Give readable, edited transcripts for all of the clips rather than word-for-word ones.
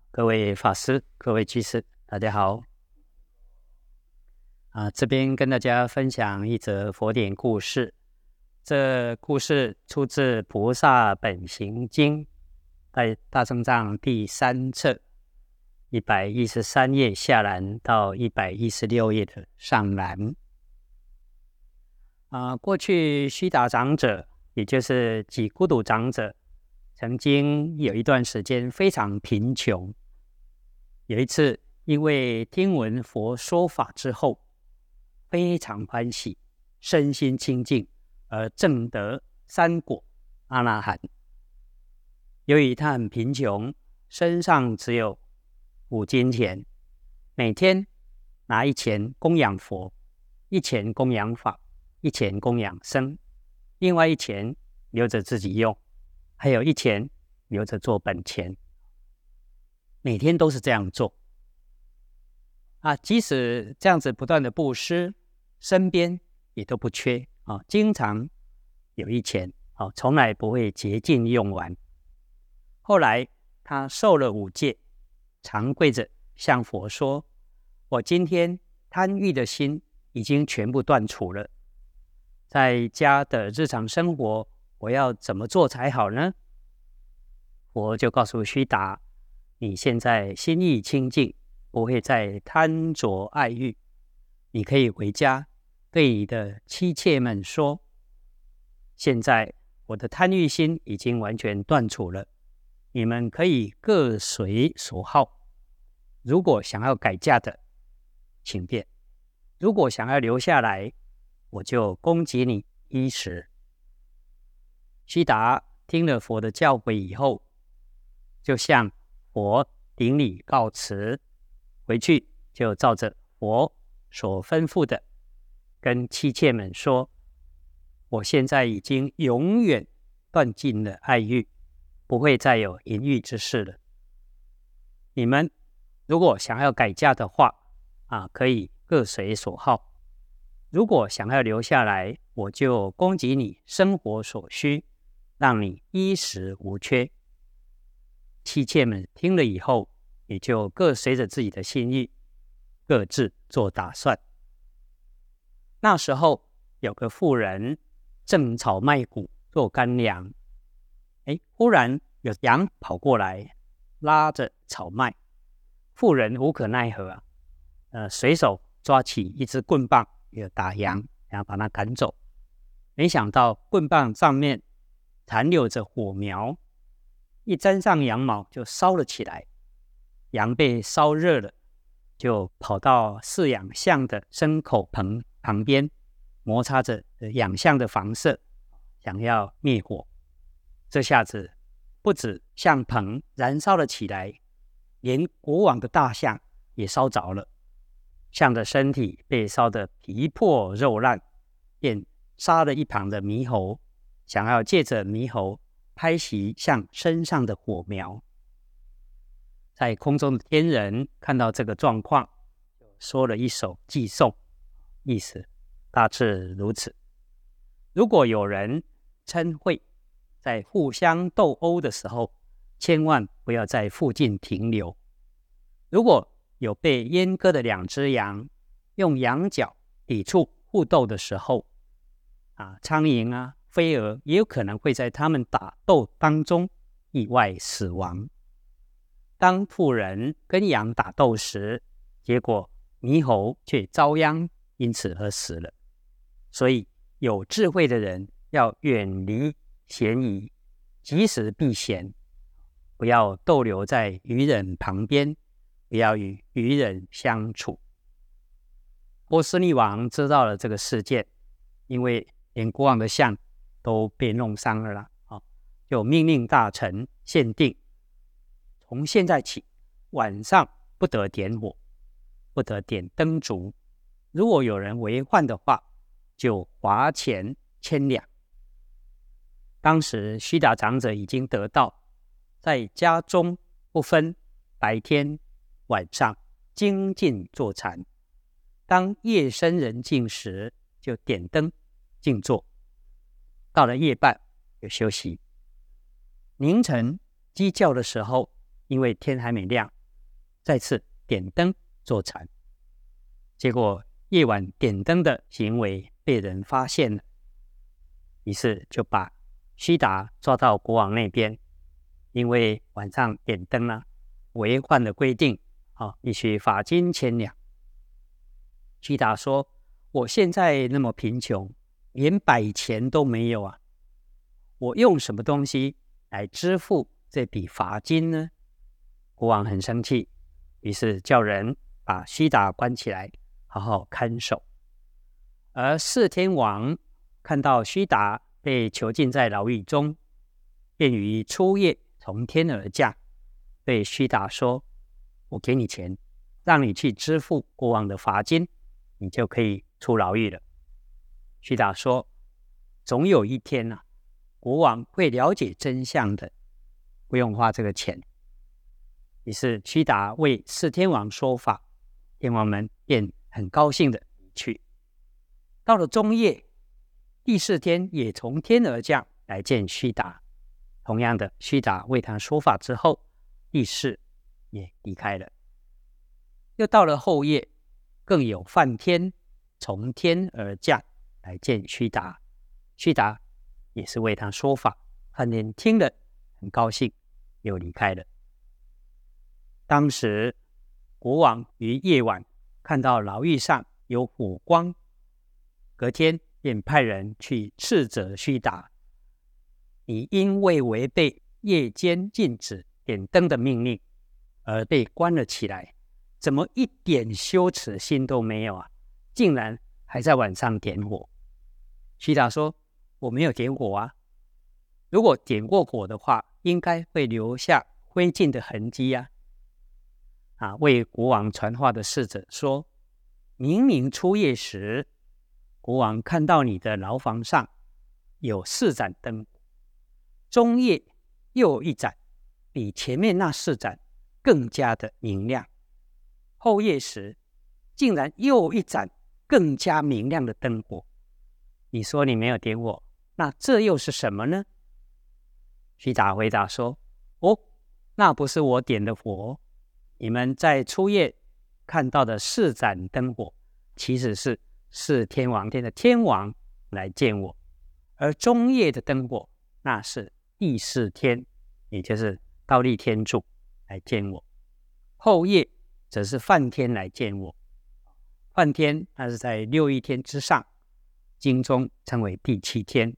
各位法师、各位居士，大家好。这边跟大家分享一则佛典故事。这故事出自《菩萨本行经》，在大正藏第3册113页下栏到116页的上栏。过去须达长者，也就是己孤独长者，曾经有一段时间非常贫穷。有一次，因为听闻佛说法之后，非常欢喜，身心清净，而证得3果阿那含。由于他很贫穷，身上只有5金钱，每天拿1钱供养佛，1钱供养法，1钱供养僧，另外1钱留着自己用，还有1钱留着做本钱。每天都是这样做即使这样子不断的布施，身边也都不缺经常有1钱从来不会竭尽用完。后来他受了5戒，常跪着向佛说：我今天贪欲的心已经全部断除了，在家的日常生活我要怎么做才好呢？佛就告诉须达，你现在心意清净，不会再贪着爱欲，你可以回家对你的妻妾们说，现在我的贪欲心已经完全断除了，你们可以各随所好，如果想要改嫁的请便，如果想要留下来，我就供给你衣食。须达听了佛的教诲以后，就向佛顶礼告辞，回去就照着佛所吩咐的跟妻妾们说，我现在已经永远断尽了爱欲，不会再有淫欲之事了。你们如果想要改嫁的话可以各随所好，如果想要留下来，我就供给你生活所需，让你衣食无缺。妻妾们听了以后，也就各随着自己的心意，各自做打算。那时候有个妇人正炒麦谷做干粮，忽然有羊跑过来拉着炒麦，妇人无可奈何随手抓起一支棍棒要打羊，然后把它赶走。没想到棍棒上面残留着火苗，一沾上羊毛就烧了起来，羊被烧热了，就跑到饲养象的牲口棚旁边，摩擦着养象的房舍，想要灭火。这下子不止象棚燃烧了起来，连国王的大象也烧着了，象的身体被烧得皮破肉烂，便杀了一旁的猕猴，想要借着猕猴拍熄象身上的火苗。在空中的天人看到这个状况，说了一首偈颂，意思大致如此：如果有人嗔恚，在互相斗殴的时候，千万不要在附近停留。如果有被阉割的2只羊，用羊角抵触互斗的时候苍蝇飞蛾也有可能会在他们打斗当中意外死亡。当妇人跟羊打斗时，结果猕猴却遭殃，因此而死了。所以有智慧的人要远离嫌疑，及时避嫌，不要逗留在愚人旁边，不要与愚人相处。波斯匿王知道了这个事件，因为连国王的象都被弄伤了就命令大臣限定，从现在起晚上不得点火，不得点灯烛，如果有人违犯的话，就罚钱1000两。当时须达长者已经得道，在家中不分白天晚上，精进坐禅，当夜深人静时就点灯静坐，到了夜半就休息。凌晨鸡叫的时候，因为天还没亮， 再次点灯坐禅。结果夜晚点灯的行为被人发现了，于是就把须达抓到国王那边，因为晚上点灯违反了规定，必须罚金1000两。须达说：我现在那么贫穷，连摆钱都没有我用什么东西来支付这笔罚金呢？国王很生气，于是叫人把须达关起来，好好看守。而释天王看到须达被囚禁在牢狱中，便于初夜从天而降，对须达说：我给你钱，让你去支付国王的罚金，你就可以出牢狱了。须达说：总有一天国王会了解真相的，不用花这个钱。于是须达为释天王说法，天王们便很高兴的离去。到了中夜，第4天也从天而降来见须达。同样的，须达为他说法之后，第4也离开了。又到了后夜，更有梵天从天而降来见须达。须达也是为他说法，梵天听了很高兴，又离开了。当时国王于夜晚看到牢狱上有火光，隔天便派人去斥责须达：你因为违背夜间禁止点灯的命令而被关了起来，怎么一点羞耻心都没有竟然还在晚上点火。须达说：我没有点火如果点过火的话，应该会留下灰烬的痕迹为国王传话的侍者说：明明初夜时，国王看到你的牢房上有4盏灯火，中夜又有1盏，比前面那4盏更加的明亮，后夜时竟然又有1盏更加明亮的灯火。你说你没有点火，那这又是什么呢？须达回答说：那不是我点的火，你们在初夜看到的4盏灯火，其实是释天王天的天王来见我，而中夜的灯火，那是第4天，也就是忉利天柱来见我，后夜则是梵天来见我。梵天那是在6亿天之上，经中称为第7天。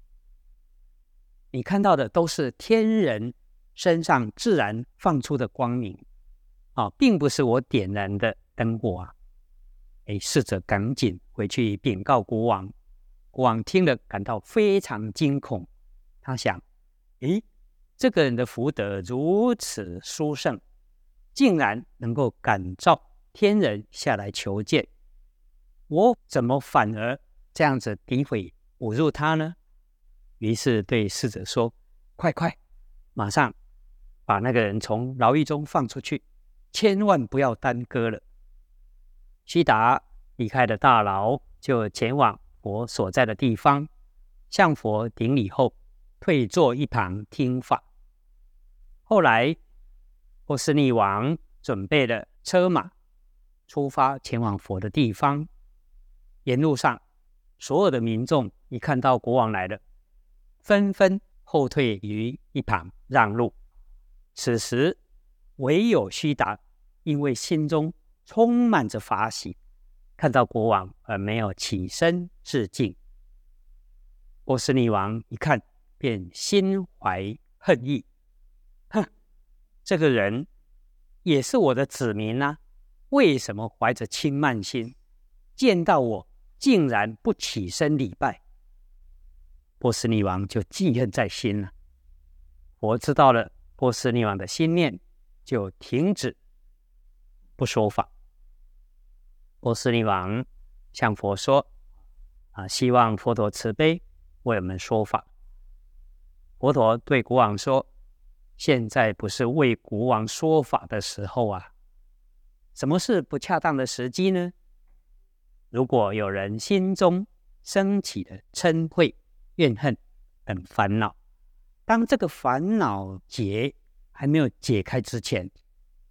你看到的都是天人身上自然放出的光明并不是我点燃的灯火侍者赶紧回去禀告国王。国王听了感到非常惊恐，他想：这个人的福德如此殊胜，竟然能够感召天人下来求见，我怎么反而这样子诋毁侮辱他呢？于是对侍者说：快，马上把那个人从牢狱中放出去，千万不要耽搁了。须达离开了大牢，就前往佛所在的地方，向佛顶礼后，退坐一旁听法。后来波斯匿王准备了车马，出发前往佛的地方。沿路上，所有的民众一看到国王来了，纷纷后退于一旁让路。此时唯有须达因为心中充满着法喜，看到国王而没有起身致敬。波斯匿王一看便心怀恨意，这个人也是我的子民为什么怀着轻慢心，见到我竟然不起身礼拜？波斯匿王就记恨在心了。佛知道了波斯匿王的心念，就停止不说法。波斯匿王向佛说希望佛陀慈悲为我们说法。佛陀对国王说：现在不是为国王说法的时候什么是不恰当的时机呢？如果有人心中升起的嗔恚、怨恨等烦恼，当这个烦恼结还没有解开之前，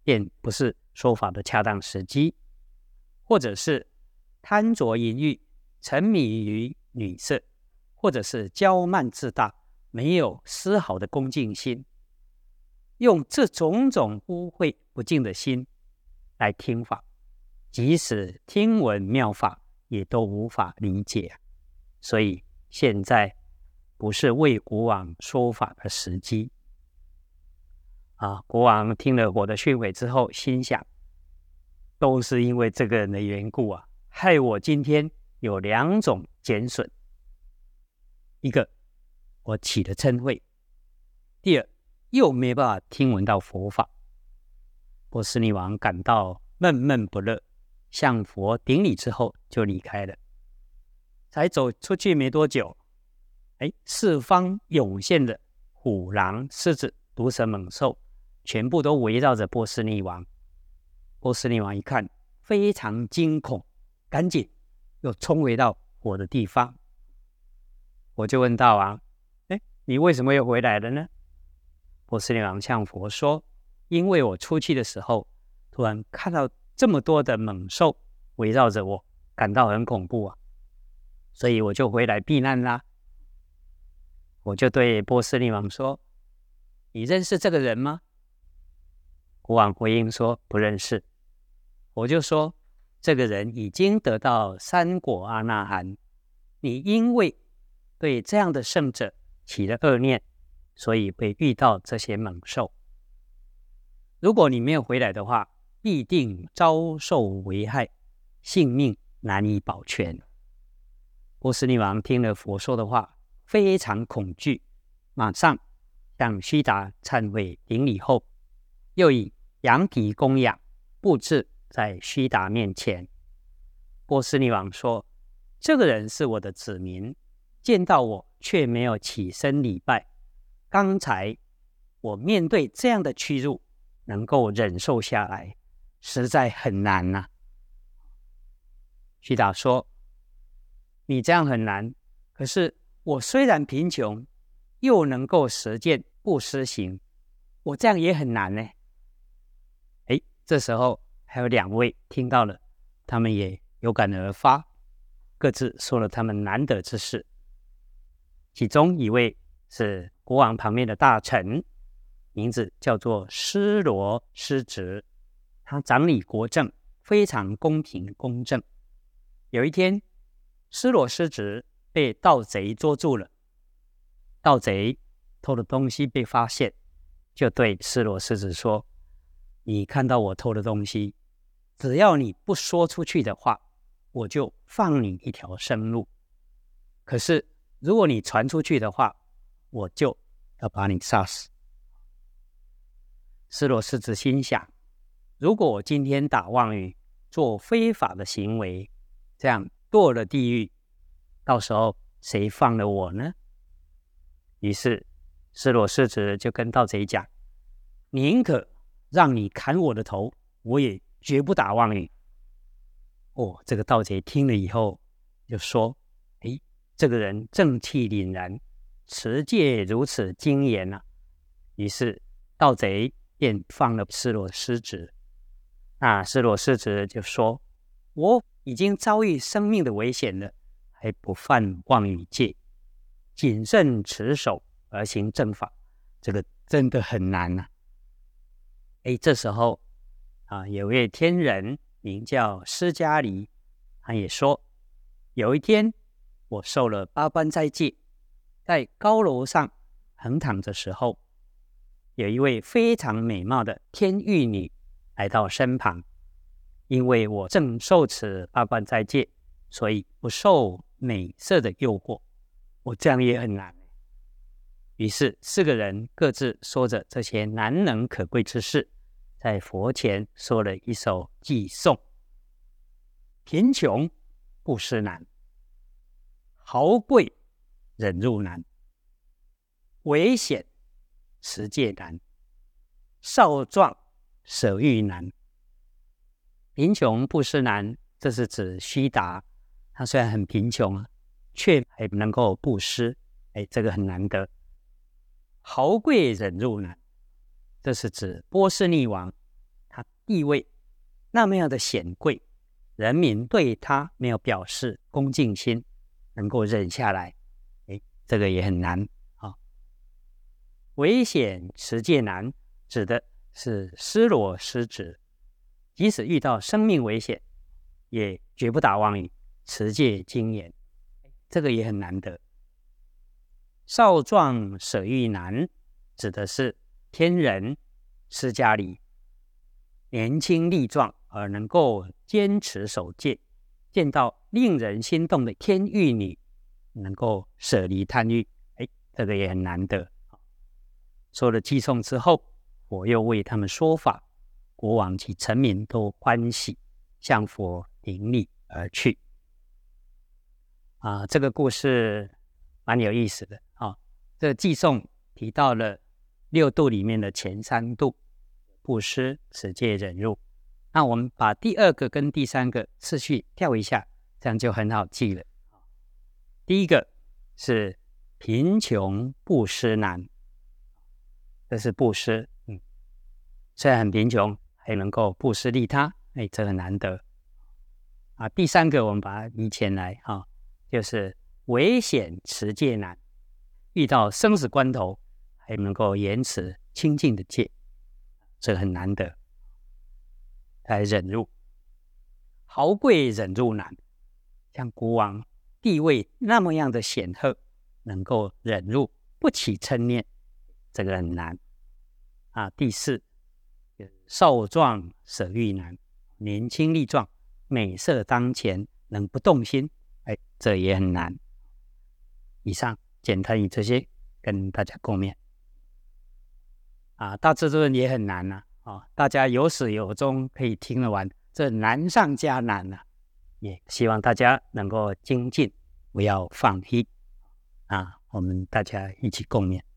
便不是说法的恰当时机，或者是贪着淫欲，沉迷于女色，或者是骄慢自大，没有丝毫的恭敬心，用这种种污秽不敬的心来听法，即使听闻妙法，也都无法理解。所以现在不是为国王说法的时机。国王听了我的训诲之后，心想，都是因为这个人的缘故害我今天有2种减损。一个，我起了嗔恚；第二，又没办法听闻到佛法。波斯匿王感到闷闷不乐，向佛顶礼之后就离开了。才走出去没多久，四方涌现了虎狼狮子毒蛇猛兽，全部都围绕着波斯匿王。波斯匿王一看非常惊恐，赶紧又冲回到我的地方。我就问大王，你为什么又回来了呢？波斯匿王向佛说，因为我出去的时候突然看到这么多的猛兽围绕着我，感到很恐怖所以我就回来避难啦。我就对波斯匿王说，你认识这个人吗？国王回应说不认识。我就说，这个人已经得到3果阿那含，你因为对这样的圣者起了恶念，所以会遇到这些猛兽。如果你没有回来的话，必定遭受危害，性命难以保全。波斯匿王听了佛说的话，非常恐惧，马上向须达忏悔顶礼后，又以羊皮供养布置在须达面前。波斯匿王说，这个人是我的子民，见到我却没有起身礼拜，刚才我面对这样的屈辱能够忍受下来，实在很难须达说，你这样很难，可是我虽然贫穷，又能够实践布施行，我这样也很难呢。这时候还有2位听到了，他们也有感而发，各自说了他们难得之事。其中一位是国王旁边的大臣，名字叫做施罗施直，他掌理国政，非常公平公正。有一天，施罗施直被盗贼捉住了，盗贼偷的东西被发现，就对施罗施直说，你看到我偷的东西，只要你不说出去的话，我就放你一条生路，可是如果你传出去的话，我就要把你杀死。施罗施直心想，如果我今天打妄语，做非法的行为，这样堕了地狱，到时候谁放了我呢？于是施罗施直就跟盗贼讲，宁可让你砍我的头，我也绝不打妄语。这个盗贼听了以后就说，这个人正气凛然，持戒如此精严于是盗贼便放了施罗施直。那施罗施直就说，我已经遭遇生命的危险了，还不犯妄语戒，谨慎持守而行正法，这个真的很难这时候有位天人名叫释迦黎，他也说，有一天我受了8关斋戒，在高楼上横躺的时候，有一位非常美貌的天玉女来到身旁，因为我正受持8关斋戒，所以不受美色的诱惑，我这样也很难。于是4个人各自说着这些难能可贵之事，在佛前说了一首偈颂：贫穷布施难，豪贵忍辱难，危险持戒难，少壮舍欲难。贫穷布施难，这是指须达，他虽然很贫穷却还能够布施，这个很难得。豪贵忍辱难，这是指波斯匿王， 他地位那么样的显贵，人民对他没有表示恭敬心，能够忍下来，这个也很难啊。危险持戒难，指的是失罗失职，即使遇到生命危险，也绝不打妄语，持戒精严，这个也很难得。少壮舍欲难，指的是天人释迦里年轻力壮而能够坚持守戒，见到令人心动的天玉女，能够舍离贪欲，这个也很难得。说了偈颂之后，佛又为他们说法，国王及臣民都欢喜，向佛顶礼而去。这个故事蛮有意思的啊。这个偈颂提到了6度里面的前3度，布施、持戒、忍辱。那我们把第2个跟第3个次序跳一下，这样就很好记了。第一个是贫穷布施难，这是布施，虽然很贫穷，还能够布施利他，这很难得。第3个我们把它移前来，就是危险持戒难，遇到生死关头，还能够延持清净的戒，这很难得。来忍辱，豪贵忍辱难，像国王地位那么样的显赫，能够忍辱不起嗔念，这个很难。第4，少壮舍欲难，年轻力壮，美色当前，能不动心，这也很难。以上简单以这些跟大家共勉。大智度论也很难大家有始有终可以听得完，这难上加难也希望大家能够精进，不要放弃我们大家一起共勉。